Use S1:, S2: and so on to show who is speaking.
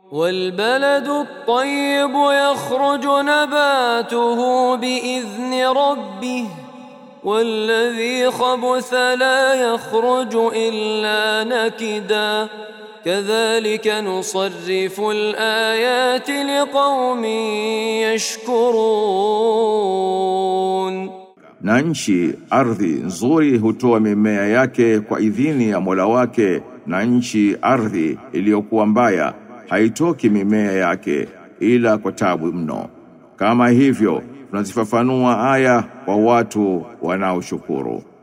S1: والبلد الطيب يخرج نباته بإذن ربه والذي خبث لا يخرج إلا نكدا كذلك نصرف الآيات لقوم يشكرون.
S2: Na nchi ardhi nzuri hutoa mimea yake kwa idhini ya Mola wake, na nchi ardhi iliyokuwa mbaya haitoki mimea yake ila kwa tabu mno. Kama hivyo tunazifafanua aya kwa watu wanaoshukuru.